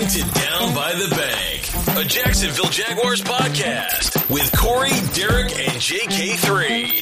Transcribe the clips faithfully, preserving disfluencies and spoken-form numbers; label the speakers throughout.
Speaker 1: to Down by the Bank, a Jacksonville Jaguars podcast with Corey, Derek, and J K three.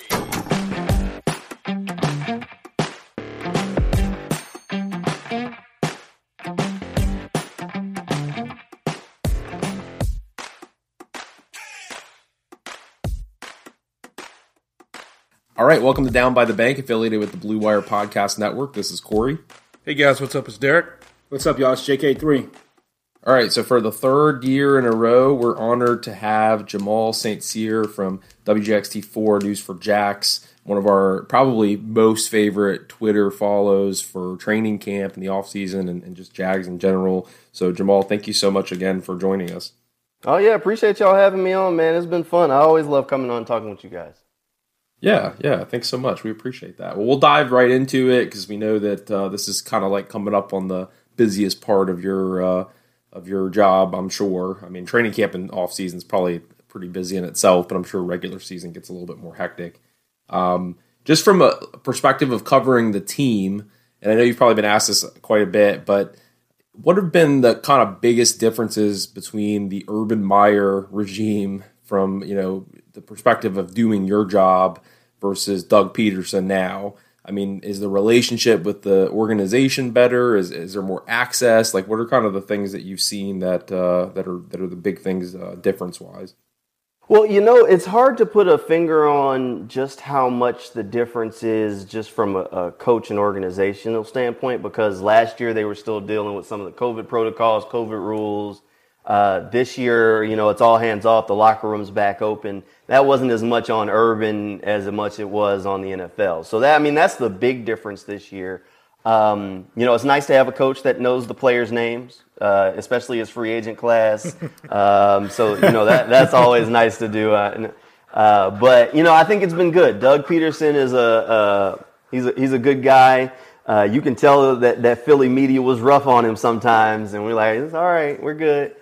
Speaker 2: All right, welcome to Down by the Bank, affiliated with the Blue Wire Podcast Network. This is Corey.
Speaker 3: Hey guys, what's up? It's Derek.
Speaker 4: What's up, y'all? It's J K three.
Speaker 2: All right, so for the third year in a row, we're honored to have Jamal Saint Cyr from W J X T four News for Jax, one of our probably most favorite Twitter follows for training camp and the offseason and, and just Jags in general. So, Jamal, thank you so much again for joining us.
Speaker 5: Oh, yeah, appreciate y'all having me on, man. It's been fun. I always love coming on and talking with you guys.
Speaker 2: Yeah, yeah, thanks so much. We appreciate that. Well, we'll dive right into it because we know that uh, this is kind of like coming up on the busiest part of your uh, of your job, I'm sure. I mean, training camp and off season is probably pretty busy in itself, but I'm sure regular season gets a little bit more hectic. Um, just from a perspective of covering the team, and I know you've probably been asked this quite a bit, but what have been the kind of biggest differences between the Urban Meyer regime from, you know, the perspective of doing your job versus Doug Peterson now? I mean, is the relationship with the organization better? Is is there more access? Like, what are kind of the things that you've seen that uh, that are that are the big things uh, difference wise?
Speaker 5: Well, you know, it's hard to put a finger on just how much the difference is just from a, a coach and organizational standpoint, because last year they were still dealing with some of the COVID protocols, COVID rules. Uh, this year, you know, it's all hands off. The locker room's back open. That wasn't as much on Urban as much it was on the N F L. So that, I mean, that's the big difference this year. Um, you know, it's nice to have a coach that knows the players' names, uh, especially his free agent class. Um, so, you know, that that's always nice to do. Uh, uh, but, you know, I think it's been good. Doug Peterson is a, uh, he's a, he's a good guy. Uh, you can tell that, that Philly media was rough on him sometimes, and we're like, it's all right, we're good.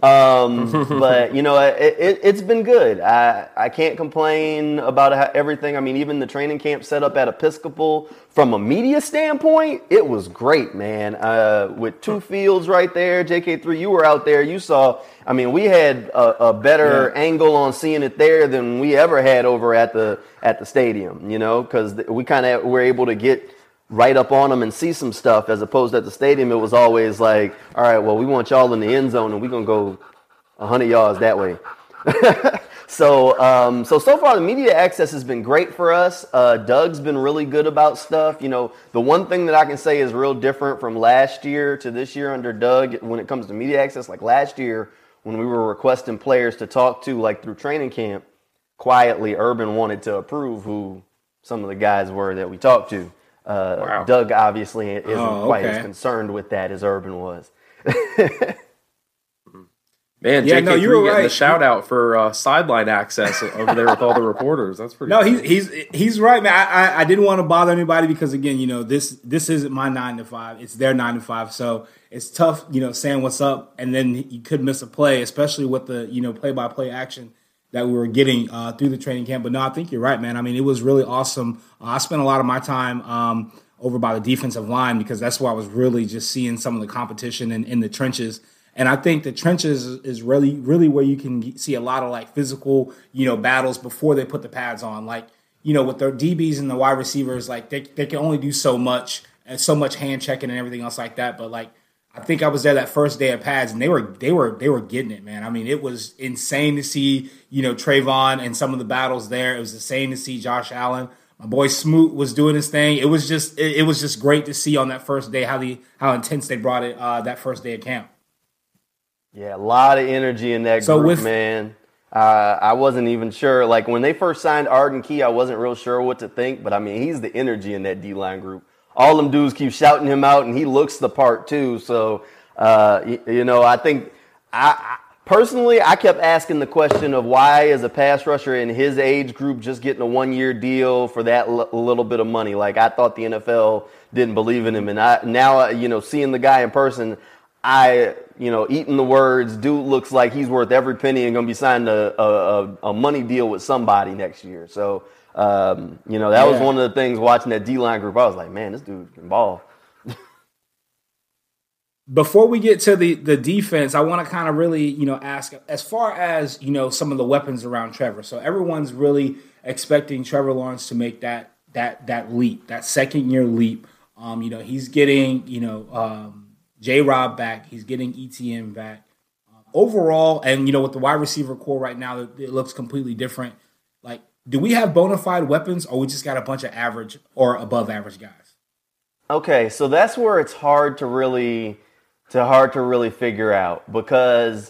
Speaker 5: Um, but you know, it, it, it's been good. I, I can't complain about how, everything. I mean, even the training camp set up at Episcopal, from a media standpoint, it was great, man. Uh, with two fields right there, J K three, you were out there. You saw, I mean, we had a, a better yeah. angle on seeing it there than we ever had over at the, at the stadium, you know, cause we kind of were able to get right up on them and see some stuff, as opposed to at the stadium. It was always like, all right, well, we want y'all in the end zone and we're going to go one hundred yards that way. so, um, so, so far the media access has been great for us. Uh, Doug's been really good about stuff. You know, the one thing that I can say is real different from last year to this year under Doug when it comes to media access, like last year when we were requesting players to talk to, like through training camp, quietly Urban wanted to approve who some of the guys were that we talked to. Uh, wow. Doug obviously isn't oh, okay. quite as concerned with that as Urban was.
Speaker 2: Man, yeah, J K three no, you were getting right. the shout out for uh, sideline access over there with all the reporters. That's pretty.
Speaker 4: No,
Speaker 2: cool.
Speaker 4: he's he's he's right, man. I, I I didn't want to bother anybody because, again, you know, this this isn't my nine to five; it's their nine to five. So it's tough, you know, saying what's up, and then you could miss a play, especially with the you know play by play action that we were getting uh, through the training camp. But no, I think you're right, man. I mean, it was really awesome. Uh, I spent a lot of my time um, over by the defensive line because that's where I was really just seeing some of the competition in, in the trenches. And I think the trenches is really, really where you can see a lot of like physical, you know, battles before they put the pads on. Like, you know, with their D Bs and the wide receivers, like they they can only do so much and so much hand checking and everything else like that. But like, I think I was there that first day of pads, and they were they were they were getting it, man. I mean, it was insane to see, you know, Trayvon and some of the battles there. It was insane to see Josh Allen. My boy Smoot was doing his thing. It was just it, it was just great to see on that first day how the how intense they brought it uh, that first day of camp.
Speaker 5: Yeah, a lot of energy in that
Speaker 4: so
Speaker 5: group,
Speaker 4: with,
Speaker 5: man. Uh, I wasn't even sure. Like when they first signed Arden Key, I wasn't real sure what to think. But I mean, he's the energy in that D-line group. All them dudes keep shouting him out, and he looks the part too. So, uh, you, you know, I think I, I personally, I kept asking the question of why is a pass rusher in his age group just getting a one-year deal for that l- little bit of money? Like I thought the N F L didn't believe in him, and I now, you know, seeing the guy in person, I, you know, eating the words, dude looks like he's worth every penny and going to be signing a, a, a money deal with somebody next year. So. Um, you know, that yeah. was one of the things watching that D-line group. I was like, man, this dude can ball.
Speaker 4: before we get to the, the defense, I want to kind of really, you know, ask as far as, you know, some of the weapons around Trevor. So everyone's really expecting Trevor Lawrence to make that that that leap, that second year leap. Um, you know, he's getting, you know, um, J-Rob back. He's getting E T N back. Um, overall, and, you know, with the wide receiver core right now, it, it looks completely different. Like, do we have bona fide weapons, or we just got a bunch of average or above average guys?
Speaker 5: Okay, so that's where it's hard to really to hard to really figure out, because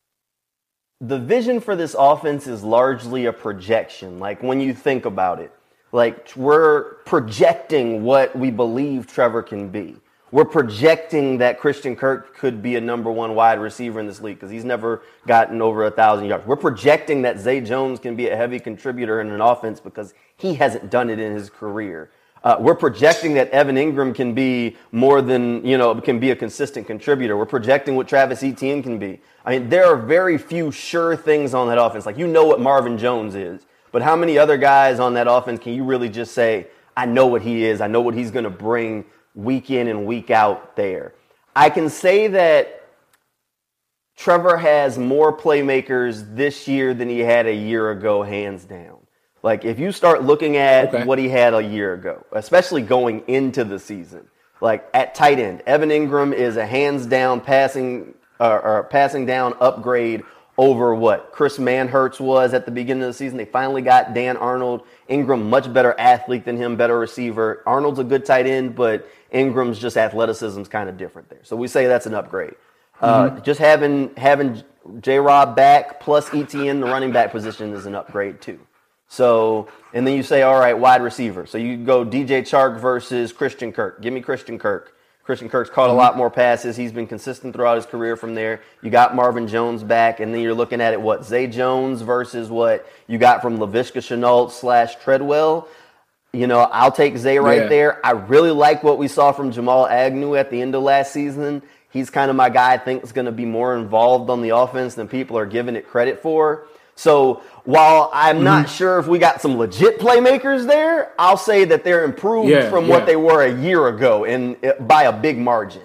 Speaker 5: the vision for this offense is largely a projection. Like, when you think about it, like, we're projecting what we believe Trevor can be. We're projecting that Christian Kirk could be a number one wide receiver in this league because he's never gotten over a thousand yards. We're projecting that Zay Jones can be a heavy contributor in an offense because he hasn't done it in his career. Uh, we're projecting that Evan Ingram can be more than, you know, can be a consistent contributor. We're projecting what Travis Etienne can be. I mean, there are very few sure things on that offense. Like, you know what Marvin Jones is, but how many other guys on that offense can you really just say, I know what he is, I know what he's going to bring week in and week out there? I can say that Trevor has more playmakers this year than he had a year ago, hands down. Like, if you start looking at okay. what he had a year ago, especially going into the season, like at tight end, Evan Ingram is a hands-down passing uh, or passing down upgrade over what Chris Manhertz was at the beginning of the season. They finally got Dan Arnold. Ingram, much better athlete than him, better receiver. Arnold's a good tight end, but Ingram's just athleticism's kind of different there. So we say that's an upgrade. Mm-hmm. Uh, just having having J-Rob back plus E T N, the running back position, is an upgrade too. So, and then you say, all right, wide receiver. So you go D J Chark versus Christian Kirk. Give me Christian Kirk. Christian Kirk's caught a lot more passes. He's been consistent throughout his career from there. You got Marvin Jones back, and then you're looking at it, what, Zay Jones versus what you got from Laviska Shenault slash Treadwell. You know, I'll take Zay right yeah. there. I really like what we saw from Jamal Agnew at the end of last season. He's kind of my guy I think is going to be more involved on the offense than people are giving it credit for. So while I'm mm-hmm. not sure if we got some legit playmakers there, I'll say that they're improved yeah, from yeah. what they were a year ago, and by a big margin.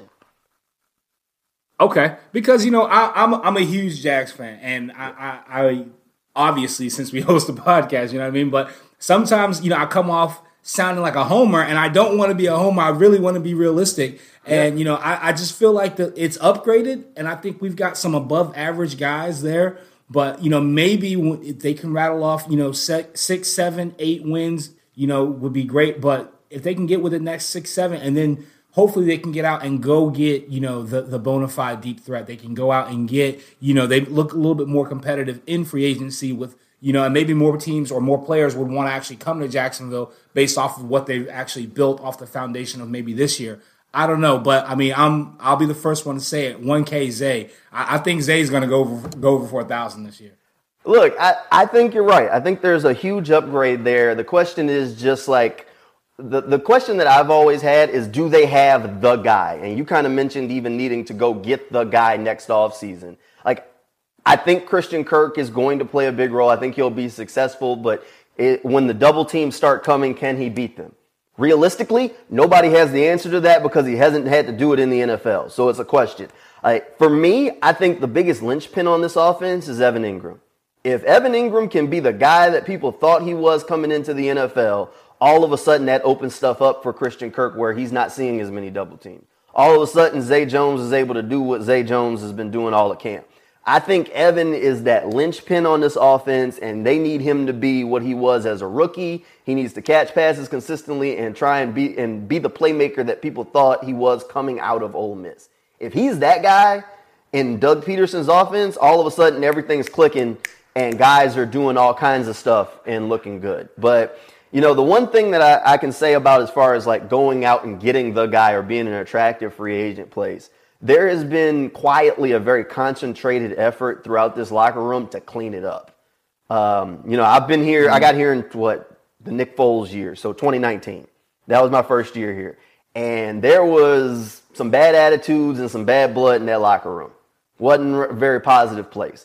Speaker 4: Okay, because you know I, I'm I'm a huge Jags fan, and I, I, I obviously since we host the podcast, you know what I mean. But sometimes you know I come off sounding like a homer, and I don't want to be a homer. I really want to be realistic, and yeah. you know I, I just feel like the, it's upgraded, and I think we've got some above average guys there. But, you know, maybe if they can rattle off, you know, six, seven, eight wins, you know, would be great. But if they can get with the next six, seven, and then hopefully they can get out and go get, you know, the, the bona fide deep threat. They can go out and get, you know, they look a little bit more competitive in free agency with, you know, and maybe more teams or more players would want to actually come to Jacksonville based off of what they've actually built off the foundation of maybe this year. I don't know, but I mean, I'm I'll be the first one to say it. one K Zay. I, I think Zay's going to go over go over four thousand this year.
Speaker 5: Look, I, I think you're right. I think there's a huge upgrade there. The question is just like the the question that I've always had is, do they have the guy? And you kind of mentioned even needing to go get the guy next offseason. Like, I think Christian Kirk is going to play a big role. I think he'll be successful, but it, when the double teams start coming, can he beat them? Realistically, nobody has the answer to that because he hasn't had to do it in the N F L. So it's a question. Uh, for me, I think the biggest linchpin on this offense is Evan Ingram. If Evan Ingram can be the guy that people thought he was coming into the N F L, all of a sudden that opens stuff up for Christian Kirk where he's not seeing as many double teams. All of a sudden, Zay Jones is able to do what Zay Jones has been doing all at camp. I think Evan is that linchpin on this offense, and they need him to be what he was as a rookie. He needs to catch passes consistently and try and be and be the playmaker that people thought he was coming out of Ole Miss. If he's that guy in Doug Peterson's offense, all of a sudden everything's clicking and guys are doing all kinds of stuff and looking good. But, you know, the one thing that I, I can say about as far as like going out and getting the guy or being an attractive free agent place, there has been quietly a very concentrated effort throughout this locker room to clean it up. Um, you know, I've been here, I got here in what, the Nick Foles year, so twenty nineteen. That was my first year here. And there was some bad attitudes and some bad blood in that locker room. Wasn't a very positive place.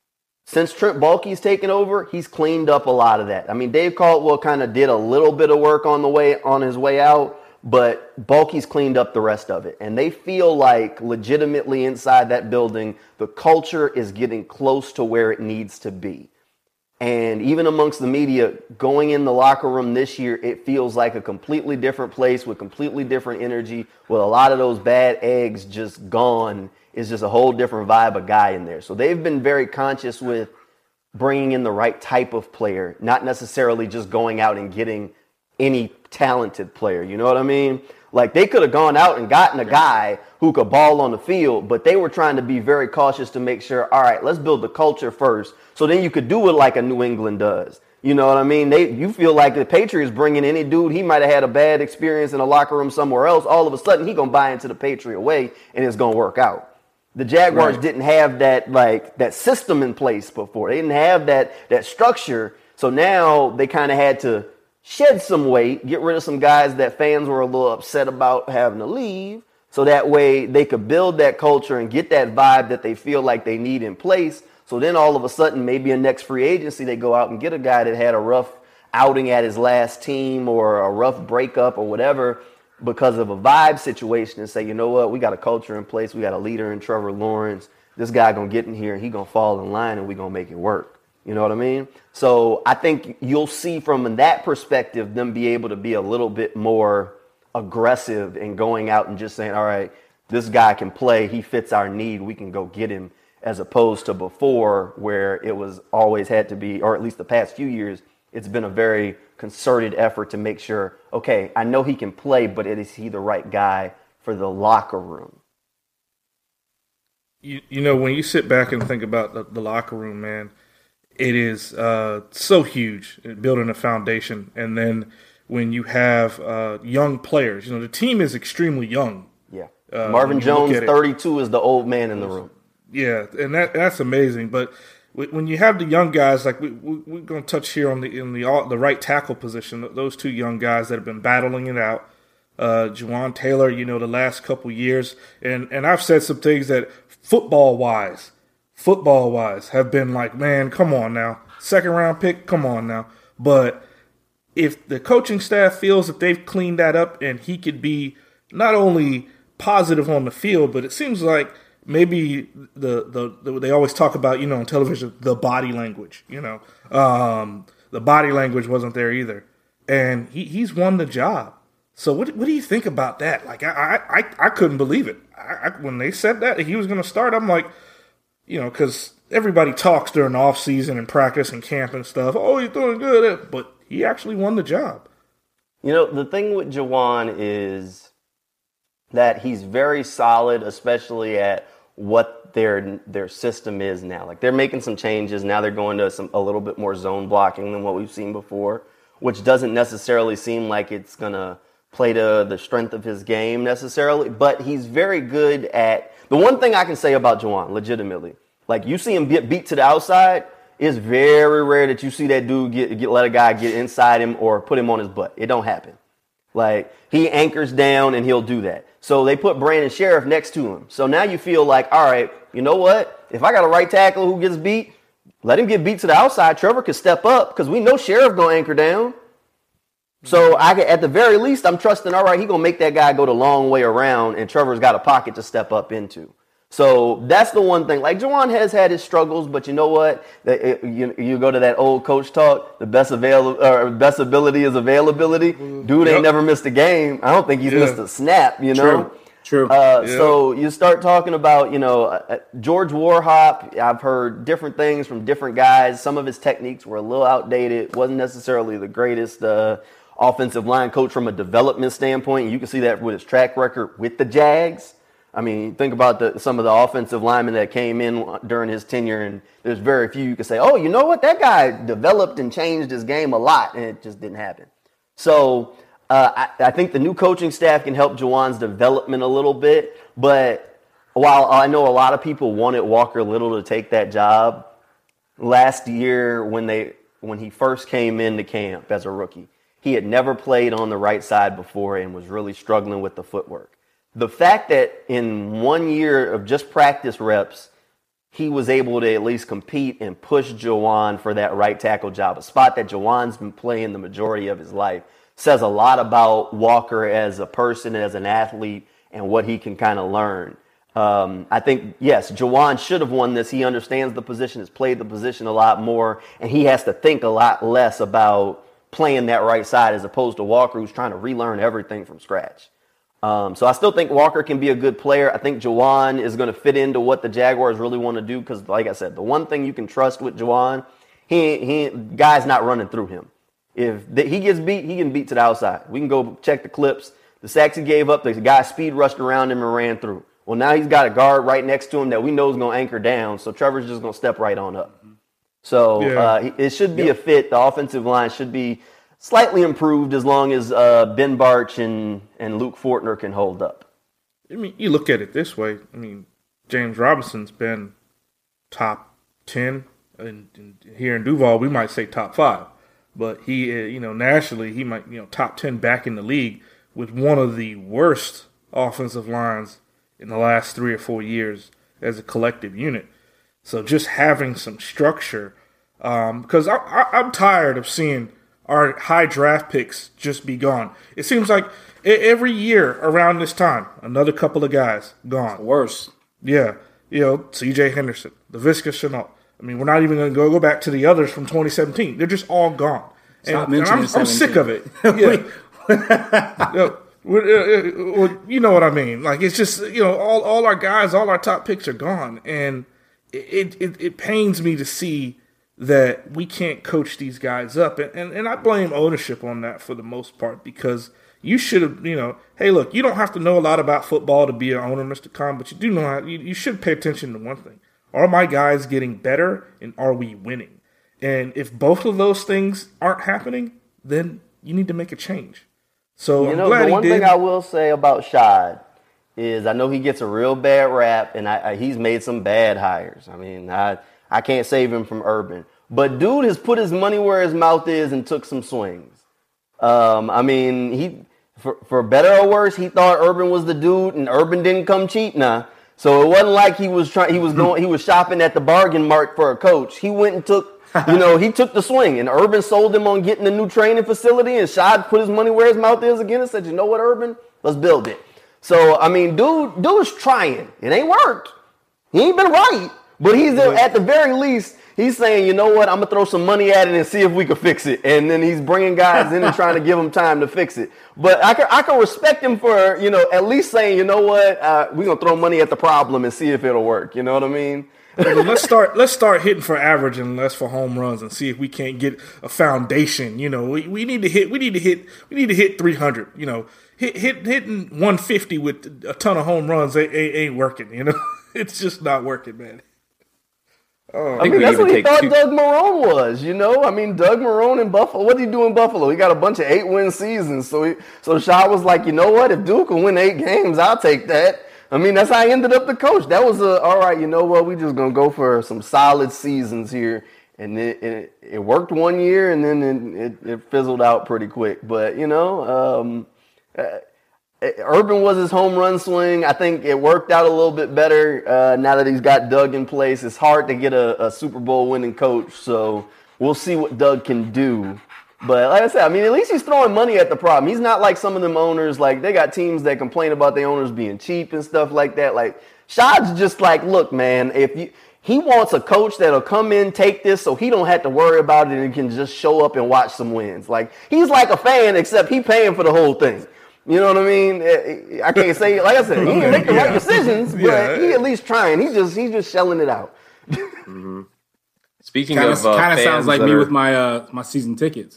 Speaker 5: Since Trent Baalke's taken over, he's cleaned up a lot of that. I mean, Dave Caldwell kind of did a little bit of work on the way on his way out, but Bulky's cleaned up the rest of it. And they feel like legitimately inside that building, the culture is getting close to where it needs to be. And even amongst the media, going in the locker room this year, it feels like a completely different place with completely different energy, with a lot of those bad eggs just gone. It's just a whole different vibe of guy in there. So they've been very conscious with bringing in the right type of player, not necessarily just going out and getting any talented player. You know what I mean? Like, they could have gone out and gotten a guy who could ball on the field, but they were trying to be very cautious to make sure, all right, let's build the culture first, so then you could do it like a New England does. You know what I mean? They, you feel like the Patriots bringing any dude, he might have had a bad experience in a locker room somewhere else, all of a sudden he going to buy into the Patriot way, and it's going to work out. The Jaguars right. didn't have that, like, that system in place before. They didn't have that, that structure, so now they kind of had to shed some weight, get rid of some guys that fans were a little upset about having to leave, so that way they could build that culture and get that vibe that they feel like they need in place. So then all of a sudden, maybe in next free agency, they go out and get a guy that had a rough outing at his last team or a rough breakup or whatever because of a vibe situation, and say, you know what, we got a culture in place, we got a leader in Trevor Lawrence, this guy going to get in here and he going to fall in line and we going to make it work. You know what I mean? So I think you'll see from that perspective them be able to be a little bit more aggressive in going out and just saying, all right, this guy can play. He fits our need. We can go get him, as opposed to before where it was always had to be, or at least the past few years, it's been a very concerted effort to make sure, okay, I know he can play, but is he the right guy for the locker room?
Speaker 3: You, you know, when you sit back and think about the, the locker room, man, it is uh, so huge, building a foundation. And then when you have uh, young players, you know, the team is extremely young.
Speaker 5: Yeah. Uh, Marvin Jones, thirty-two, is the old man in the room.
Speaker 3: Yeah, and that that's amazing. But when you have the young guys, like we, we, we're going to touch here on the in the the right tackle position, those two young guys that have been battling it out. Uh, Jawaan Taylor, you know, the last couple years. And, and I've said some things that football-wise, football-wise, have been like, man, come on now. Second round pick, come on now. But if the coaching staff feels that they've cleaned that up and he could be not only positive on the field, but it seems like maybe the, the, the they always talk about, you know, on television, the body language, you know. Um, the body language wasn't there either. And he, he's won the job. So what what do you think about that? Like, I I, I couldn't believe it. I, I, when they said that he was going to start, I'm like, you know, because everybody talks during the off season and practice and camp and stuff. Oh, he's doing good, but he actually won the job.
Speaker 5: You know, the thing with Jawaan is that he's very solid, especially at what their their system is now. Like, they're making some changes now. They're going to some a little bit more zone blocking than what we've seen before, which doesn't necessarily seem like it's gonna play to the strength of his game necessarily. But he's very good at the one thing I can say about Jawaan, legitimately. Like, you see him get beat to the outside, it's very rare that you see that dude get, get let a guy get inside him or put him on his butt. It don't happen. Like, he anchors down and he'll do that. So they put Brandon Sheriff next to him. So now you feel like, all right, you know what? If I got a right tackle who gets beat, let him get beat to the outside. Trevor could step up because we know Sheriff going to anchor down. So I can, at the very least, I'm trusting, all right, he's going to make that guy go the long way around, and Trevor's got a pocket to step up into. So that's the one thing. Like, Jawaan has had his struggles, but you know what? The, it, you, you go to that old coach talk, the best avail- or best ability is availability. Dude ain't yep. never missed a game. I don't think he's yeah. missed a snap, you know?
Speaker 4: True. True.
Speaker 5: Uh,
Speaker 3: yeah.
Speaker 5: So you start talking about, you know, uh, George Warhop. I've heard different things from different guys. Some of his techniques were a little outdated. Wasn't necessarily the greatest uh, offensive line coach from a development standpoint. You can see that with his track record with the Jags. I mean, think about the, some of the offensive linemen that came in during his tenure, and there's very few you can say, oh, you know what? That guy developed and changed his game a lot, and it just didn't happen. So uh, I, I think the new coaching staff can help Jawaan's development a little bit, but while I know a lot of people wanted Walker Little to take that job, last year when they when he first came into camp as a rookie, he had never played on the right side before and was really struggling with the footwork. The fact that in one year of just practice reps, he was able to at least compete and push Jawaan for that right tackle job, a spot that Jawaan's been playing the majority of his life, says a lot about Walker as a person, as an athlete, and what he can kind of learn. Um, I think, yes, Juwan should have won this. He understands the position, has played the position a lot more, and he has to think a lot less about playing that right side as opposed to Walker, who's trying to relearn everything from scratch. Um, so I still think Walker can be a good player. I think Juwan is going to fit into what the Jaguars really want to do because, like I said, the one thing you can trust with Juwan, he he guy's not running through him. If the, he gets beat, he can beat to the outside. We can go check the clips. The sacks he gave up, the guy speed rushed around him and ran through. Well, now he's got a guard right next to him that we know is going to anchor down, so Trevor's just going to step right on up. So
Speaker 3: Yeah.
Speaker 5: uh, it should be
Speaker 3: Yep.
Speaker 5: a fit. The offensive line should be slightly improved as long as uh, Ben Barch and, and Luke Fortner can hold up.
Speaker 3: I mean, you look at it this way. I mean, James Robinson's been top ten, and, and here in Duval, we might say top five. But he, uh, you know, nationally, he might, you know, top ten back in the league with one of the worst offensive lines in the last three or four years as a collective unit. So just having some structure, um, because I, I, I'm tired of seeing our high draft picks just be gone. It seems like every year around this time, another couple of guys gone.
Speaker 4: Worse.
Speaker 3: Yeah, you know, C J Henderson, Laviska Shenault. I mean, we're not even going to go go back to the others from twenty seventeen. They're just all gone.
Speaker 4: Stop
Speaker 3: and, and
Speaker 4: mentioning
Speaker 3: I'm, I'm sick of it. Yeah. Yeah. Well, uh, well, you know what I mean. Like, it's just, you know, all, all our guys, all our top picks are gone. And it, it, it pains me to see that we can't coach these guys up. And, and, and I blame ownership on that for the most part because you should have, you know, hey, look, you don't have to know a lot about football to be an owner, Mister Khan, but you do know how, you, you should pay attention to one thing. Are my guys getting better and are we winning? And if both of those things aren't happening, then you need to make a change. So
Speaker 5: You
Speaker 3: I'm
Speaker 5: know,
Speaker 3: glad
Speaker 5: the
Speaker 3: he
Speaker 5: one
Speaker 3: did.
Speaker 5: thing I will say about Shad is I know he gets a real bad rap, and I, I, he's made some bad hires. I mean, I I can't save him from Urban. But dude has put his money where his mouth is and took some swings. Um, I mean, he for, for better or worse, he thought Urban was the dude, and Urban didn't come cheap now. So it wasn't like he was trying. He was going. He was shopping at the bargain mart for a coach. He went and took. You know, he took the swing, and Urban sold him on getting a new training facility, and Shad put his money where his mouth is again and said, you know what, Urban? Let's build it. So, I mean, dude, dude's trying. It ain't worked. He ain't been right. But he's there, at the very least, he's saying, you know what, I'm going to throw some money at it and see if we can fix it. And then he's bringing guys in and trying to give them time to fix it. But I can, I can respect him for, you know, at least saying, you know what, uh, we're going to throw money at the problem and see if it'll work. You know what I mean?
Speaker 3: let's start. Let's start hitting for average and less for home runs, and see if we can't get a foundation. You know, we, we need to hit. We need to hit. We need to hit three hundred. You know, hit, hit hitting one fifty with a ton of home runs ain't, ain't, ain't working. You know, it's just not working, man.
Speaker 5: Oh, I mean, that's what he thought two- Doug Marrone was. You know, I mean, Doug Marrone in Buffalo. What did he do in Buffalo? He got a bunch of eight win seasons. So, he, so Shad was like, you know what? If Duke will win eight games, I'll take that. I mean, that's how I ended up the coach. That was a, all right, you know what, we just going to go for some solid seasons here. And it, it, it worked one year, and then it, it, it fizzled out pretty quick. But, you know, um, uh, Urban was his home run swing. I think it worked out a little bit better uh, now that he's got Doug in place. It's hard to get a, a Super Bowl winning coach, so we'll see what Doug can do. But like I said, I mean, at least he's throwing money at the problem. He's not like some of them owners. Like, they got teams that complain about their owners being cheap and stuff like that. Like, Shad's just like, look, man, if you he wants a coach that'll come in, take this, so he don't have to worry about it and can just show up and watch some wins. Like, he's like a fan, except he paying for the whole thing. You know what I mean? I can't say, like I said, he didn't make the yeah. right decisions, but yeah. he at least trying. He just he's just shelling it out.
Speaker 2: Mm-hmm. Speaking
Speaker 4: kinda,
Speaker 2: of, uh,
Speaker 4: kind of sounds like me
Speaker 2: are...
Speaker 4: with my uh, my season tickets.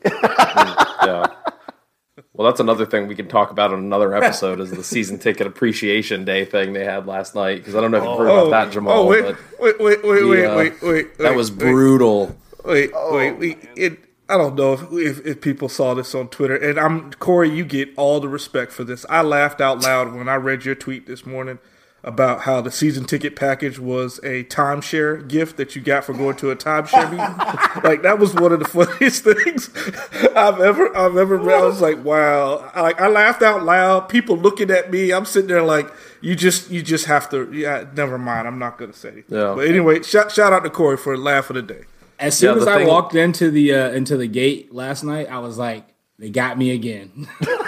Speaker 2: Yeah. Well, that's another thing we can talk about on another episode is the season ticket appreciation day thing they had last night. Because I don't know if you've heard
Speaker 3: oh,
Speaker 2: about that, Jamal.
Speaker 3: Oh, wait,
Speaker 2: but
Speaker 3: wait, wait, wait,
Speaker 2: the,
Speaker 3: wait,
Speaker 2: uh,
Speaker 3: wait, wait.
Speaker 2: That
Speaker 3: wait,
Speaker 2: was
Speaker 3: wait,
Speaker 2: brutal.
Speaker 3: Wait, oh, wait, wait. It, I don't know if, if if people saw this on Twitter. And I'm Corey, you get all the respect for this. I laughed out loud when I read your tweet this morning about how the season ticket package was a timeshare gift that you got for going to a timeshare meeting. Like, that was one of the funniest things I've ever I've ever read. I was like, wow. I, I laughed out loud. People looking at me. I'm sitting there like, you just you just have to. Yeah, never mind. I'm not going to say anything.
Speaker 2: Yeah.
Speaker 3: But anyway, shout shout out to Corey for the laugh of the day.
Speaker 4: As soon
Speaker 2: yeah,
Speaker 4: as I
Speaker 2: thing...
Speaker 4: walked into the uh, into the gate last night, I was like, They got me again.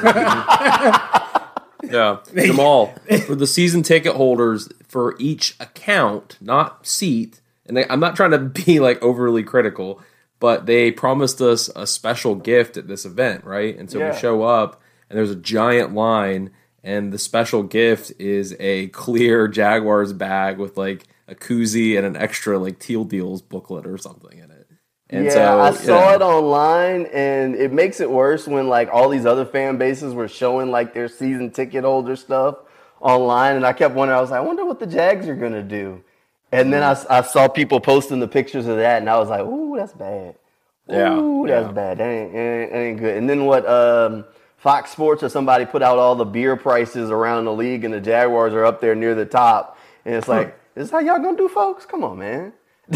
Speaker 2: Yeah, Jamal, for the season ticket holders, for each account, not seat, and they, I'm not trying to be like overly critical, but they promised us a special gift at this event, right? And so
Speaker 5: Yeah.
Speaker 2: we show up, and there's a giant line, and the special gift is a clear Jaguars bag with like a koozie and an extra like Teal Deals booklet or something in it. And
Speaker 5: yeah,
Speaker 2: so,
Speaker 5: I saw
Speaker 2: yeah.
Speaker 5: it online, and it makes it worse when like all these other fan bases were showing like their season ticket holder stuff online, and I kept wondering. I was like, I wonder what the Jags are gonna do. And then I, I saw people posting the pictures of that, and I was like, ooh, that's bad.
Speaker 2: Yeah,
Speaker 5: Ooh, that's
Speaker 2: yeah.
Speaker 5: bad. That ain't, that ain't, that ain't good. And then what? Um, Fox Sports or somebody put out all the beer prices around the league, and the Jaguars are up there near the top. And it's like, this is how y'all gonna do, folks? Come on, man.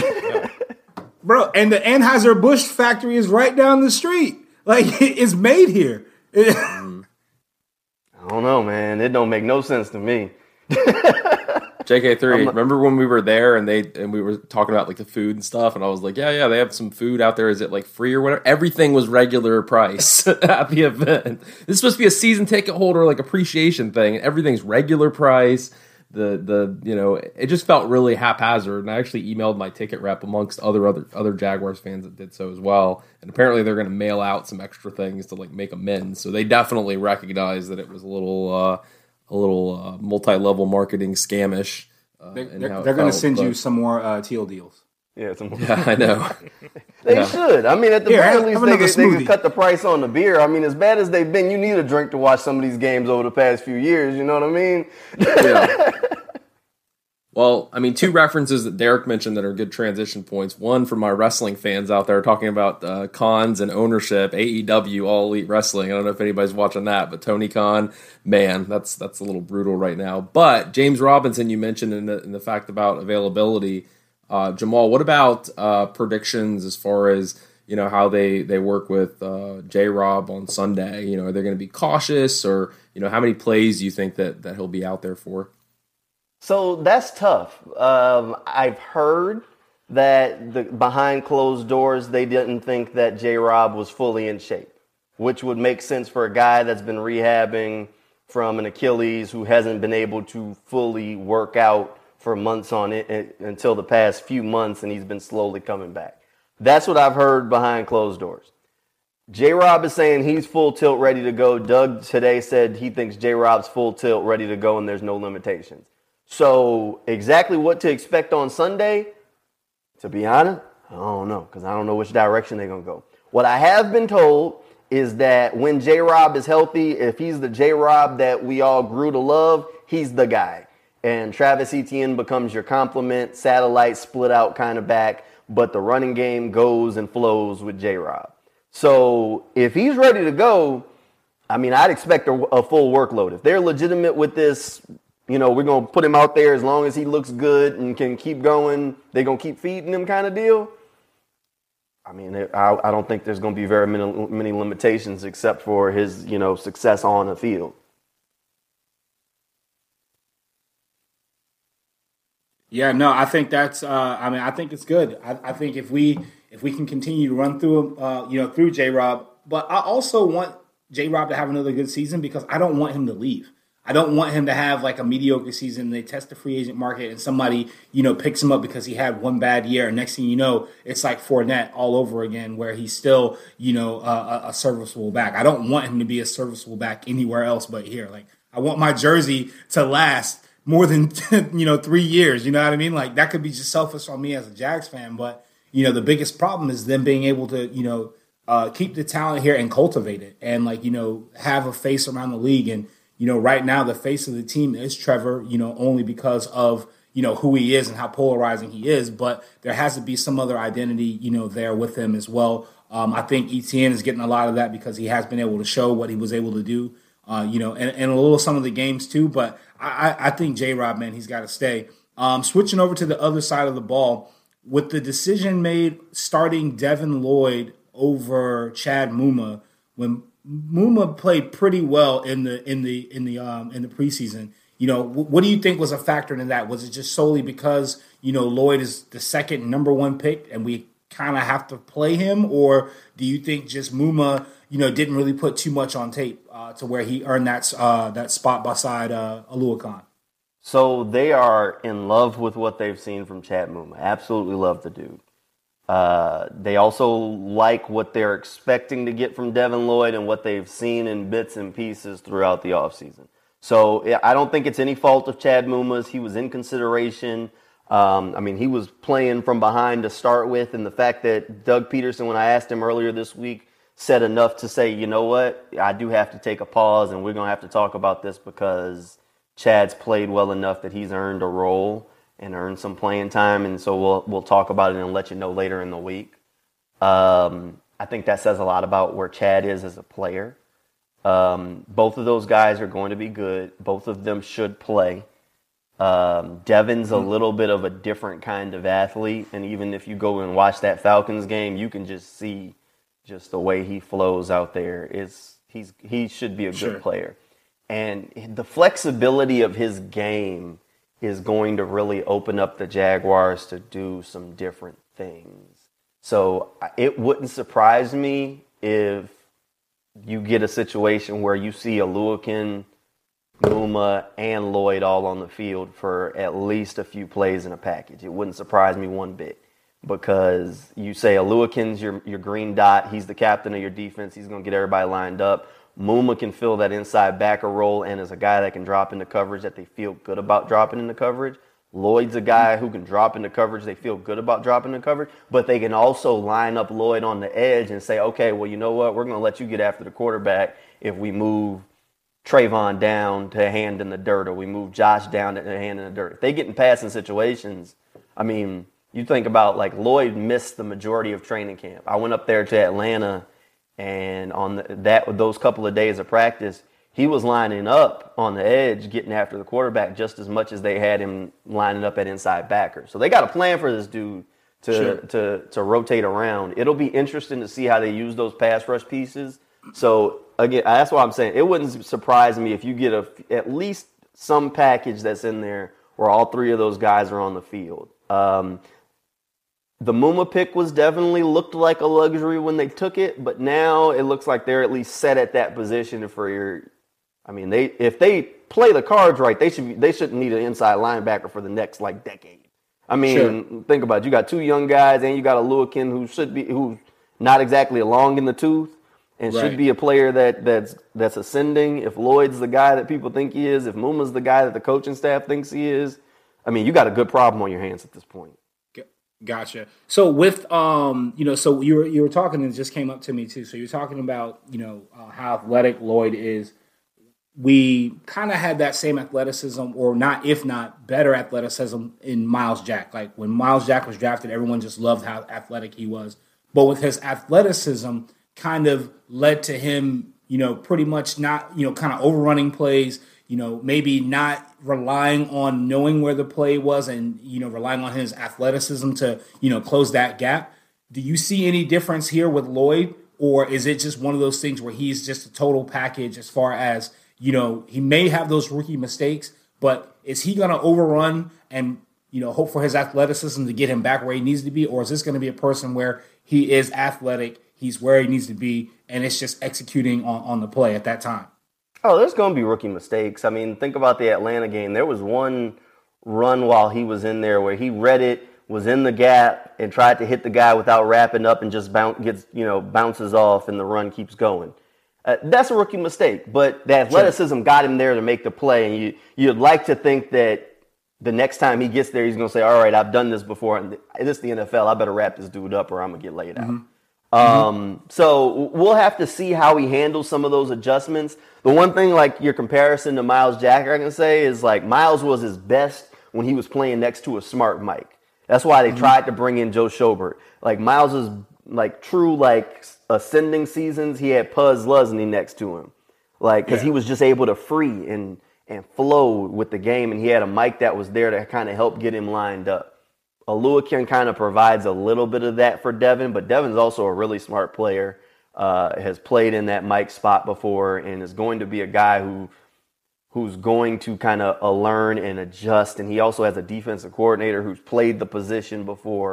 Speaker 4: Bro, and the Anheuser-Busch factory is right down the street. Like, it's made here.
Speaker 5: I don't know, man. It don't make no sense to me.
Speaker 2: J K three,
Speaker 5: I'm-
Speaker 2: remember when we were there and they and we were talking about like the food and stuff, and I was like, yeah, yeah, they have some food out there. Is it like free or whatever? Everything was regular price at the event. This is supposed to be a season ticket holder like appreciation thing, and everything's regular price. The the you know it just felt really haphazard, and I actually emailed my ticket rep amongst other other other Jaguars fans that did so as well. And apparently they're going to mail out some extra things to like make amends. So they definitely recognize that it was a little uh, a little uh, multi-level marketing scamish. Uh,
Speaker 4: They're,
Speaker 2: and
Speaker 4: they're,
Speaker 2: how it
Speaker 4: they're going to
Speaker 2: felt,
Speaker 4: send
Speaker 2: but-
Speaker 4: you some more uh, Teal Deals.
Speaker 5: Yeah, some
Speaker 2: Yeah, I know.
Speaker 5: They
Speaker 2: Yeah.
Speaker 5: should. I mean, at the
Speaker 4: Here,
Speaker 5: very
Speaker 4: have-
Speaker 5: least,
Speaker 4: have
Speaker 5: they
Speaker 4: another
Speaker 5: could, they could
Speaker 4: smoothie.
Speaker 5: cut the price on the beer. I mean, as bad as they've been, you need a drink to watch some of these games over the past few years. You know what I mean?
Speaker 2: Yeah. Well, I mean, two references that Derek mentioned that are good transition points. One for my wrestling fans out there talking about uh, cons and ownership, A E W, All Elite Wrestling. I don't know if anybody's watching that, but Tony Khan, man, that's that's a little brutal right now. But James Robinson, you mentioned in the, in the fact about availability. Uh, Jamal, what about uh, predictions as far as, you know, how they, they work with uh, J-Rob on Sunday? You know, are they going to be cautious, or, you know, how many plays do you think that, that he'll be out there for?
Speaker 5: So that's tough. Um, I've heard that the, behind closed doors, they didn't think that J-Rob was fully in shape, which would make sense for a guy that's been rehabbing from an Achilles who hasn't been able to fully work out for months on it, it until the past few months, and he's been slowly coming back. That's what I've heard behind closed doors. J-Rob is saying he's full tilt, ready to go. Doug today said he thinks J-Rob's full tilt, ready to go, and there's no limitations. So exactly what to expect on Sunday, to be honest, I don't know, because I don't know which direction they're going to go. What I have been told is that when J-Rob is healthy, if he's the J-Rob that we all grew to love, he's the guy. And Travis Etienne becomes your complement, satellite, split out kind of back, but the running game goes and flows with J-Rob. So if he's ready to go, I mean, I'd expect a, a full workload. If they're legitimate with this, you know, we're going to put him out there as long as he looks good and can keep going, they're going to keep feeding him kind of deal. I mean, I, I don't think there's going to be very many, many limitations except for his, you know, success on the field.
Speaker 4: Yeah, no, I think that's. Uh, I mean, I think it's good. I, I think if we if we can continue to run through, uh, you know, through J Rob, but I also want J Rob to have another good season because I don't want him to leave. I don't want him to have like a mediocre season. They test the free agent market and somebody, you know, picks him up because he had one bad year. And next thing you know, it's like Fournette all over again, where he's still, you know, a, a serviceable back. I don't want him to be a serviceable back anywhere else but here. Like, I want my jersey to last more than, you know, three years. You know what I mean? Like, that could be just selfish on me as a Jags fan. But, you know, the biggest problem is them being able to, you know, uh, keep the talent here and cultivate it and, like, you know, have a face around the league. And, you know, right now the face of the team is Trevor, you know, only because of, you know, who he is and how polarizing he is. But there has to be some other identity, you know, there with him as well. Um, I think Etienne is getting a lot of that because he has been able to show what he was able to do, uh, you know, and, and a little some of the games too. But I, I think J-Rob, man, he's got to stay. Um, switching over to the other side of the ball, with the decision made starting Devin Lloyd over Chad Muma, when Muma played pretty well in the in the in the um, in the preseason. You know, w- what do you think was a factor in that? Was it just solely because, you know, Lloyd is the second number one pick and we kind of have to play him, or do you think just Muma you know, didn't really put too much on tape uh, to where he earned that uh, that spot beside uh, Oluokun?
Speaker 5: So they are in love with what they've seen from Chad Muma. Absolutely love the dude. Uh, they also like what they're expecting to get from Devin Lloyd and what they've seen in bits and pieces throughout the offseason. So I don't think it's any fault of Chad Muma's. He was in consideration. Um, I mean, he was playing from behind to start with, and the fact that Doug Peterson, when I asked him earlier this week, said enough to say, you know what, I do have to take a pause, and we're going to have to talk about this because Chad's played well enough that he's earned a role and earned some playing time, and so we'll we'll talk about it and let you know later in the week. Um, I think that says a lot about where Chad is as a player. Um, both of those guys are going to be good. Both of them should play. Um, Devin's a little bit of a different kind of athlete, and even if you go and watch that Falcons game, you can just see just the way he flows out there. Is he's he should be a good
Speaker 4: Sure.
Speaker 5: player, and the flexibility of his game is going to really open up the Jaguars to do some different things. So it wouldn't surprise me if you get a situation where you see Oluokun, Muma, and Lloyd all on the field for at least a few plays in a package. It wouldn't surprise me one bit because you say Oluokun's your, your green dot. He's the captain of your defense. He's going to get everybody lined up. Muma can fill that inside backer role and is a guy that can drop into coverage that they feel good about dropping into coverage. Lloyd's a guy who can drop into coverage they feel good about dropping into coverage, but they can also line up Lloyd on the edge and say, okay, well, you know what? We're going to let you get after the quarterback if we move Trayvon down to a hand in the dirt or we move Josh down to a hand in the dirt. If they get in passing situations, I mean, you think about like Lloyd missed the majority of training camp. I went up there to Atlanta, and on the, that those couple of days of practice, he was lining up on the edge, getting after the quarterback just as much as they had him lining up at inside backer. So they got a plan for this dude to
Speaker 4: Sure.
Speaker 5: to to rotate around. It'll be interesting to see how they use those pass rush pieces. So again, that's why I'm saying it wouldn't surprise me if you get a at least some package that's in there where all three of those guys are on the field. Um, The Muma pick was definitely looked like a luxury when they took it, but now it looks like they're at least set at that position for your. I mean, they if they play the cards right, they should be, they shouldn't need an inside linebacker for the next like decade. I mean,
Speaker 4: Sure.
Speaker 5: think about it. You got two young guys, and you got a Oluokun who should be who's not exactly long in the tooth, and
Speaker 4: Right.
Speaker 5: should be a player that that's that's ascending. If Lloyd's the guy that people think he is, if Muma's the guy that the coaching staff thinks he is, I mean, you got a good problem on your hands at this point.
Speaker 4: Gotcha. So with um, you know, so you were you were talking and it just came up to me too. So you're talking about you know uh, how athletic Lloyd is. We kind of had that same athleticism, or not, if not better athleticism in Miles Jack. Like when Miles Jack was drafted, everyone just loved how athletic he was. But with his athleticism, kind of led to him, you know, pretty much not, you know, kind of overrunning plays. You know, maybe not relying on knowing where the play was and, you know, relying on his athleticism to, you know, close that gap. Do you see any difference here with Lloyd, or is it just one of those things where he's just a total package as far as, you know, he may have those rookie mistakes, but is he going to overrun and, you know, hope for his athleticism to get him back where he needs to be? Or is this going to be a person where he is athletic, he's where he needs to be, and it's just executing on, on the play at that time?
Speaker 5: Oh, there's going to be rookie mistakes. I mean, think about the Atlanta game. There was one run while he was in there where he read it, was in the gap, and tried to hit the guy without wrapping up and just bounce, gets, you know, bounces off and the run keeps going. Uh, that's a rookie mistake, but the athleticism got him there to make the play, and you, you'd like to think that the next time he gets there, he's going to say, all right, I've done this before, and this is the N F L. I better wrap this dude up or I'm going to get laid out. Mm-hmm. Um, so we'll have to see how he handles some of those adjustments. The one thing, like your comparison to Miles Jack, I can say is like Miles was his best when he was playing next to a smart Mike. That's why they mm-hmm. tried to bring in Joe Schobert. Like Miles is like true, like ascending seasons. He had Puz Lusney next to him, like because yeah. he was just able to free and and flow with the game, and he had a Mike that was there to kind of help get him lined up. Oluokun kind of provides a little bit of that for Devin, but Devin's also a really smart player, uh, has played in that Mike spot before, and is going to be a guy who who's going to kind of uh, learn and adjust. And he also has a defensive coordinator who's played the position before.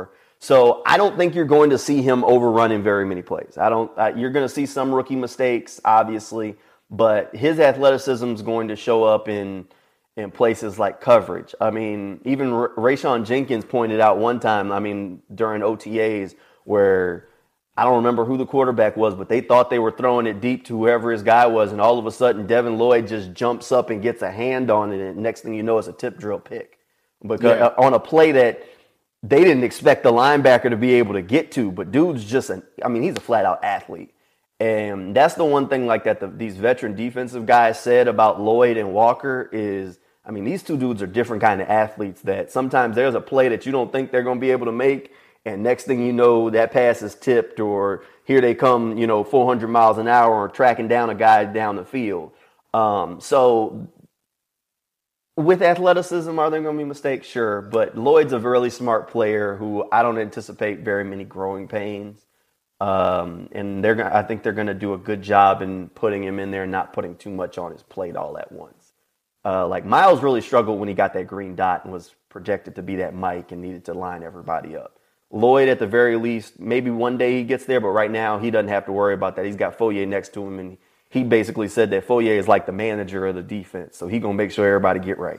Speaker 5: So I don't think you're going to see him overrunning very many plays. I don't. Uh, you're going to see some rookie mistakes, obviously, but his athleticism is going to show up in in places like coverage. I mean, even R- Rayshawn Jenkins pointed out one time, I mean, during O T As where I don't remember who the quarterback was, but they thought they were throwing it deep to whoever his guy was, and all of a sudden Devin Lloyd just jumps up and gets a hand on it, and next thing you know, it's a tip drill pick. Because yeah. on a play that they didn't expect the linebacker to be able to get to, but dude's just an, I mean, he's a flat out athlete. And that's the one thing like that the, these veteran defensive guys said about Lloyd and Walker is, I mean, these two dudes are different kind of athletes that sometimes there's a play that you don't think they're going to be able to make. And next thing you know, that pass is tipped, or here they come, you know, four hundred miles an hour or tracking down a guy down the field. Um, so with athleticism, are there going to be mistakes? Sure. But Lloyd's a really smart player who I don't anticipate very many growing pains. Um, and they're gonna, I think they're going to do a good job in putting him in there and not putting too much on his plate all at once. Uh, like Miles really struggled when he got that green dot and was projected to be that Mike and needed to line everybody up. Lloyd, at the very least, maybe one day he gets there, but right now he doesn't have to worry about that. He's got Foye next to him, and he basically said that Foye is like the manager of the defense, so he's going to make sure everybody get right.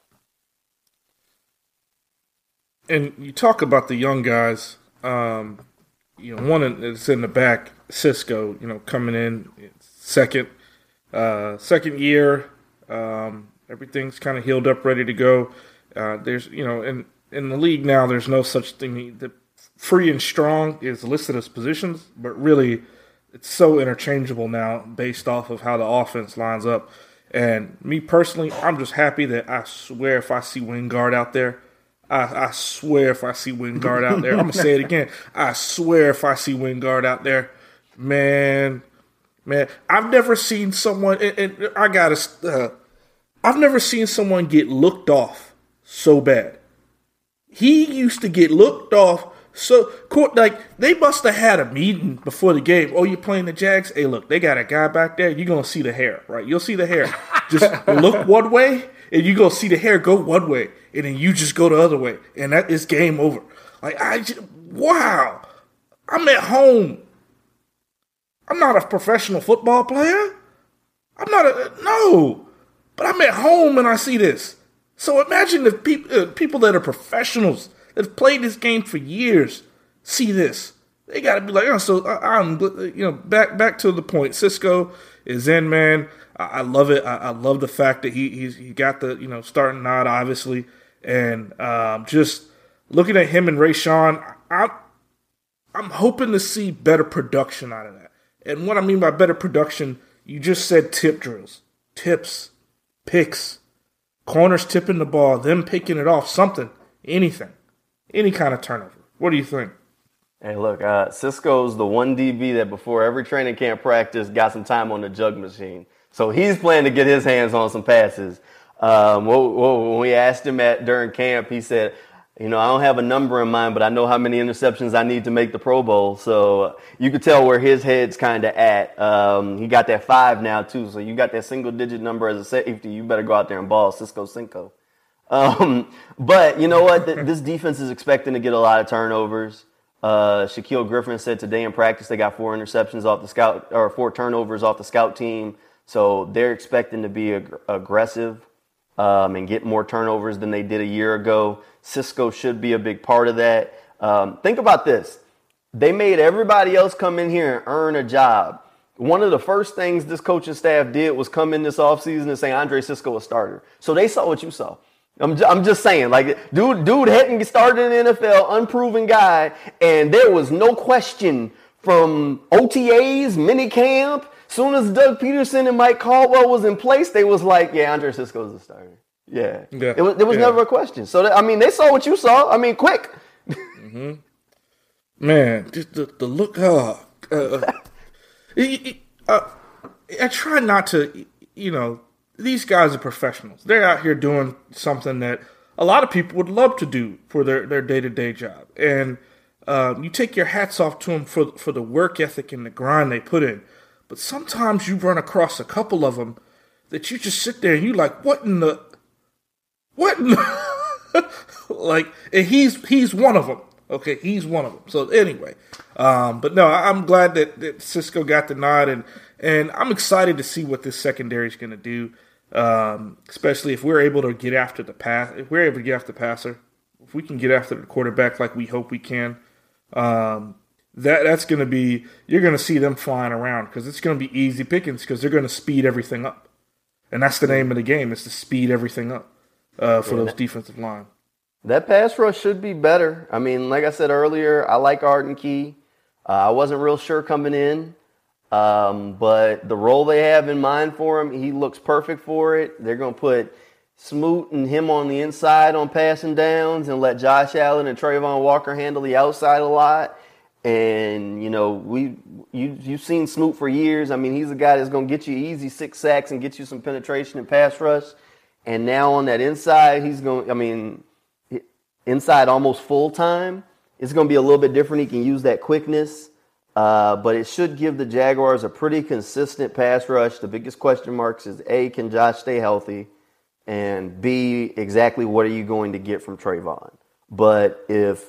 Speaker 3: And you talk about the young guys, um, you know, one that's in the back, Cisco, you know, coming in second, uh, second year, um, everything's kind of healed up, ready to go. Uh, there's, you know, in, in the league now, there's no such thing. The free and strong is listed as positions, but really it's so interchangeable now based off of how the offense lines up. And me personally, I'm just happy that I swear if I see Wingard out there, I, I swear if I see Wingard out there, I'm going to say it again. I swear if I see Wingard out there, man, man, I've never seen someone, and, and I got to, uh, I've never seen someone get looked off so bad. He used to get looked off. So, like, they must have had a meeting before the game. Oh, you're playing the Jags? Hey, look, they got a guy back there. You're going to see the hair, right? You'll see the hair. Just look one way, and you're going to see the hair go one way, and then you just go the other way, and that is game over. Like, I just, wow. I'm at home. I'm not a professional football player. I'm not a, no. But I'm at home and I see this. So imagine if pe- uh, people that are professionals that have played this game for years see this. They got to be like, oh, so I, I'm, you know, back back to the point. Cisco is in, man. I, I love it. I, I love the fact that he he's, he got the, you know, starting nod, obviously. And um, just looking at him and Rayshawn, I, I'm hoping to see better production out of that. And what I mean by better production, you just said tip drills, tips, picks, corners tipping the ball, them picking it off, something, anything, any kind of turnover. What do you think?
Speaker 5: Hey, look, uh, Cisco's the one D B that before every training camp practice got some time on the jug machine. So he's planning to get his hands on some passes. Um, when we asked him at during camp, he said, you know, I don't have a number in mind, but I know how many interceptions I need to make the Pro Bowl. So you could tell where his head's kind of at. Um, he got that five now, too. So you got that single-digit number as a safety. You better go out there and ball Cisco Cinco. Um, but you know what? This defense is expecting to get a lot of turnovers. Uh, Shaquille Griffin said today in practice they got four interceptions off the scout, or four turnovers off the scout team. So they're expecting to be ag- aggressive um, and get more turnovers than they did a year ago. Cisco should be a big part of that. Um, think about this. They made everybody else come in here and earn a job. One of the first things this coaching staff did was come in this offseason and say Andre Cisco a starter. So they saw what you saw. I'm, j- I'm just saying, like, dude, dude hadn't started in the N F L, unproven guy, and there was no question from O T As, minicamp. Soon as Doug Peterson and Mike Caldwell was in place, they was like, yeah, Andre Cisco's a starter. Yeah. yeah. It was, it was yeah. never a question. So, I mean, they saw what you saw. I mean, quick.
Speaker 3: mm-hmm. Man, just the, the look. Uh, uh, uh, I try not to, you know, these guys are professionals. They're out here doing something that a lot of people would love to do for their, their day-to-day job. And um, you take your hats off to them for, for the work ethic and the grind they put in. But sometimes you run across a couple of them that you just sit there and you like, what in the... What? Like, and he's he's one of them. Okay, he's one of them. So anyway, um, but no, I'm glad that, that Cisco got the nod, and and I'm excited to see what this secondary is going to do, um, especially if we're able to get after the pass. If we're able to get after the passer, if we can get after the quarterback like we hope we can, um, that that's going to be you're going to see them flying around because it's going to be easy pickings because they're going to speed everything up, and that's the name of the game is to speed everything up uh, for yeah, those defensive line.
Speaker 5: That pass rush should be better. I mean, like I said earlier, I like Arden Key. Uh, I wasn't real sure coming in, um, but the role they have in mind for him, he looks perfect for it. They're going to put Smoot and him on the inside on passing downs and let Josh Allen and Trayvon Walker handle the outside a lot. And, you know, we you, you've seen Smoot for years. I mean, he's a guy that's going to get you easy six sacks and get you some penetration and pass rush. And now on that inside, he's going – I mean – inside almost full time, it's going to be a little bit different. He can use that quickness, uh, but it should give the Jaguars a pretty consistent pass rush. The biggest question marks is A, can Josh stay healthy? And B, exactly what are you going to get from Trayvon? But if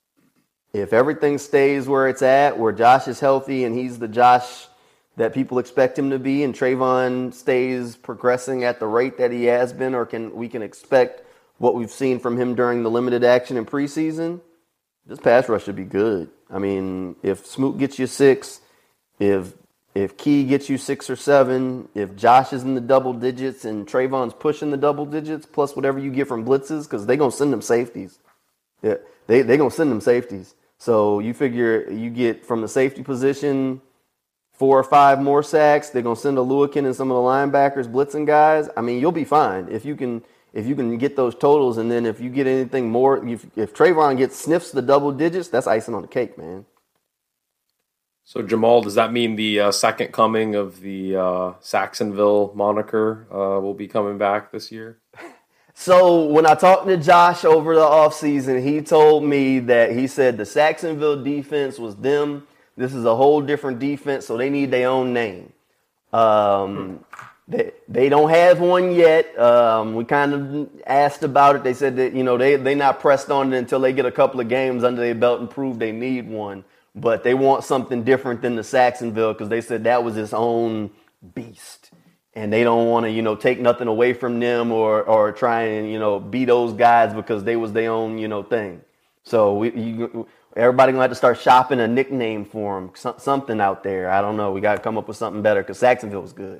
Speaker 5: if everything stays where it's at, where Josh is healthy and he's the Josh that people expect him to be, and Trayvon stays progressing at the rate that he has been, or can we can expect what we've seen from him during the limited action in preseason, this pass rush should be good. I mean, if Smoot gets you six, if if Key gets you six or seven, if Josh is in the double digits and Trayvon's pushing the double digits, plus whatever you get from blitzes, because they're going to send them safeties. Yeah, they, they're going to send them safeties. So you figure you get from the safety position four or five more sacks. They're going to send a Lewican and some of the linebackers blitzing guys. I mean, you'll be fine if you can – If you can get those totals, and then if you get anything more, if, if Trayvon gets sniffs the double digits, that's icing on the cake, man.
Speaker 2: So, Jamal, does that mean the uh, second coming of the uh, Saxonville moniker uh, will be coming back this year?
Speaker 5: So, when I talked to Josh over the offseason, he told me that he said the Saxonville defense was them. This is a whole different defense, so they need their own name. Um They they don't have one yet. Um, we kind of asked about it. They said that, you know, they they not pressed on it until they get a couple of games under their belt and prove they need one. But they want something different than the Saxonville because they said that was its own beast. And they don't want to, you know, take nothing away from them or or try and, you know, be those guys because they was their own, you know, thing. So we you, everybody going to have to start shopping a nickname for them, something out there. I don't know. We got to come up with something better because Saxonville was good.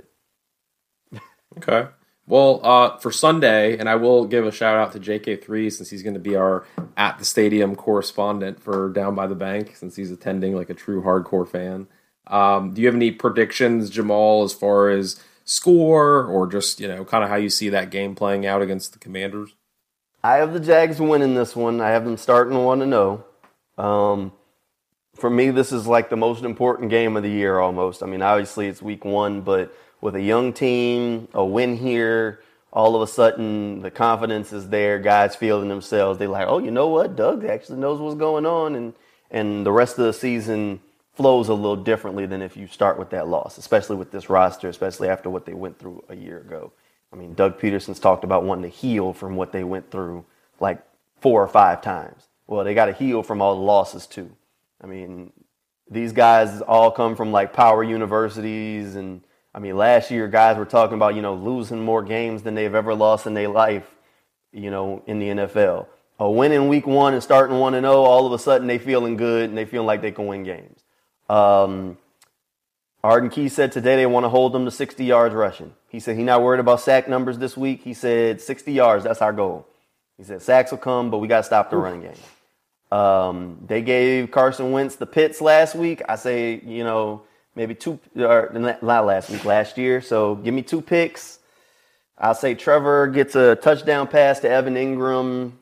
Speaker 2: Okay. Well, uh, for Sunday, and I will give a shout out to J K three since he's going to be our at the stadium correspondent for Down by the Bank since he's attending like a true hardcore fan. Um, do you have any predictions, Jamal, as far as score or just, you know, kind of how you see that game playing out against the Commanders?
Speaker 5: I have the Jags winning this one. I have them starting one to oh. Um, for me, this is like the most important game of the year almost. I mean, obviously it's week one, but with a young team, a win here, all of a sudden the confidence is there. Guys feeling themselves. They're like, oh, you know what? Doug actually knows what's going on. And, and the rest of the season flows a little differently than if you start with that loss, especially with this roster, especially after what they went through a year ago. I mean, Doug Peterson's talked about wanting to heal from what they went through like four or five times. Well, they got to heal from all the losses too. I mean, these guys all come from like power universities, and I mean, last year guys were talking about, you know, losing more games than they've ever lost in their life, you know, in the N F L. A win in week one and starting one and oh, all of a sudden they feeling good and they feel like they can win games. Um, Arden Key said today they want to hold them to sixty yards rushing. He said he's not worried about sack numbers this week. He said sixty yards, that's our goal. He said sacks will come, but we got to stop the Oof. running game. Um, they gave Carson Wentz the pits last week. I say, you know, maybe two, or not last week, last year. So give me two picks. I'll say Trevor gets a touchdown pass to Evan Ingram,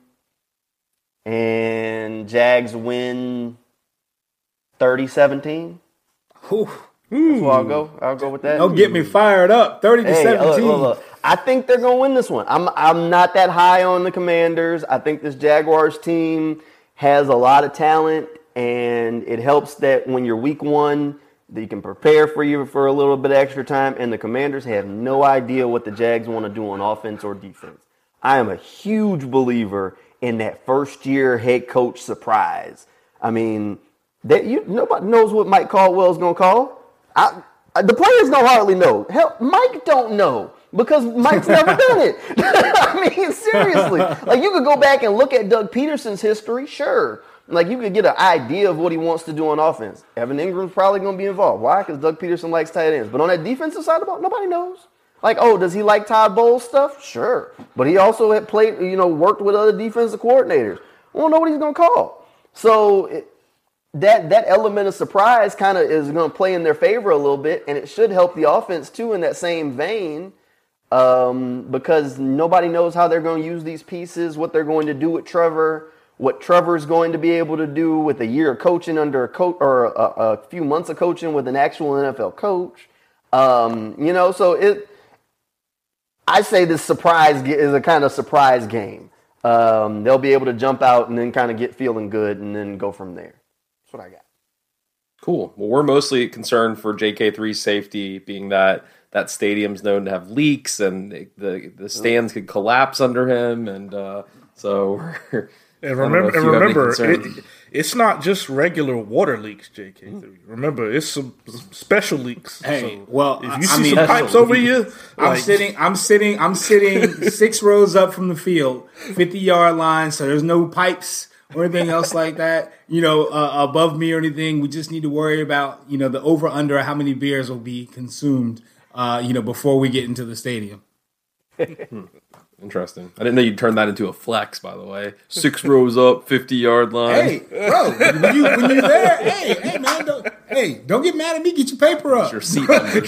Speaker 5: and Jags win thirty seventeen.
Speaker 4: Ooh.
Speaker 5: That's where I'll go. I'll go with that.
Speaker 4: Don't get me fired up. thirty to seventeen.
Speaker 5: Look, look, look. I think they're going to win this one. I'm I'm not that high on the Commanders. I think this Jaguars team has a lot of talent, and it helps that when you're week one, that you can prepare for you for a little bit extra time, and the Commanders have no idea what the Jags want to do on offense or defense. I am a huge believer in that first year head coach surprise. I mean, that you nobody knows what Mike Caldwell's gonna call. I, I, the players don't hardly know. Hell, Mike don't know because Mike's never done it. I mean, seriously, like you could go back and look at Doug Peterson's history, sure. Like you could get an idea of what he wants to do on offense. Evan Ingram's probably going to be involved. Why? Because Doug Peterson likes tight ends. But on that defensive side of the ball, nobody knows. Like, oh, does he like Todd Bowles stuff? Sure. But he also had played, you know, worked with other defensive coordinators. We don't know what he's going to call. So it, that that element of surprise kind of is going to play in their favor a little bit, and it should help the offense too in that same vein. Um, because nobody knows how they're going to use these pieces, what they're going to do with Trevor. What Trevor's going to be able to do with a year of coaching under a coach or a, a few months of coaching with an actual N F L coach. Um, you know, so it, I say this surprise is a kind of surprise game. Um, they'll be able to jump out and then kind of get feeling good and then go from there. That's what I got.
Speaker 2: Cool. Well, we're mostly concerned for J K three's safety, being that that stadium's known to have leaks and the the stands could collapse under him, and uh, so we're
Speaker 3: And remember, and remember it, it's not just regular water leaks, J K three. Remember, it's some, some special leaks.
Speaker 4: Hey,
Speaker 3: so
Speaker 4: well,
Speaker 3: if you
Speaker 4: I,
Speaker 3: see
Speaker 4: I mean,
Speaker 3: some pipes over you,
Speaker 4: I'm
Speaker 3: like,
Speaker 4: sitting, I'm sitting, I'm sitting six rows up from the field, fifty yard line. So there's no pipes or anything else like that, you know, uh, above me or anything. We just need to worry about, you know, the over under how many beers will be consumed, uh, you know, before we get into the stadium.
Speaker 2: hmm. Interesting. I didn't know you'd turn that into a flex, by the way. Six rows up, fifty-yard line.
Speaker 4: Hey, bro, when, you, when you're there, hey, hey, man, don't, hey, don't get mad at me. Get your paper up.
Speaker 2: Get your seat numbers.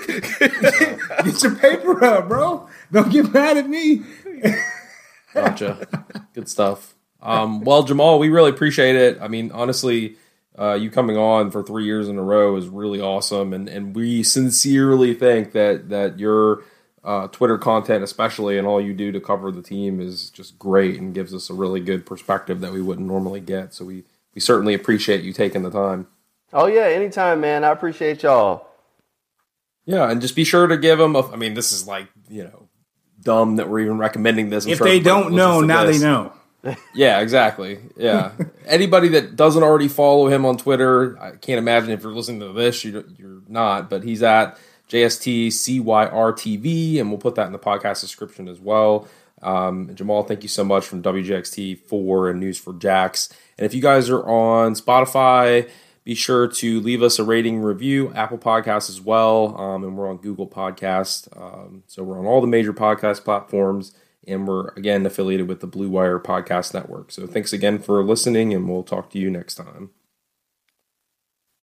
Speaker 4: Get your paper up, bro. Don't get mad at me.
Speaker 2: Gotcha. Good stuff. Um, well, Jamal, we really appreciate it. I mean, honestly, uh, you coming on for three years in a row is really awesome, and, and we sincerely think that that you're – Uh, Twitter content especially, and all you do to cover the team is just great and gives us a really good perspective that we wouldn't normally get. So we, we certainly appreciate you taking the time.
Speaker 5: Oh, yeah, anytime, man. I appreciate y'all.
Speaker 2: Yeah, and just be sure to give them, a, I mean, this is like, you know, dumb that we're even recommending this. I'm
Speaker 4: if
Speaker 2: sure
Speaker 4: they don't know, now
Speaker 2: this.
Speaker 4: they know.
Speaker 2: Yeah, exactly. Yeah. Anybody that doesn't already follow him on Twitter, I can't imagine if you're listening to this, you're, you're not, but he's at J S T C Y R T V, and we'll put that in the podcast description as well. Um, Jamal, thank you so much from W J X T four and News for Jax. And if you guys are on Spotify, be sure to leave us a rating review, Apple Podcasts as well, um, and we're on Google Podcast. Um, so we're on all the major podcast platforms, and we're, again, affiliated with the Blue Wire Podcast Network. So thanks again for listening, and we'll talk to you next time.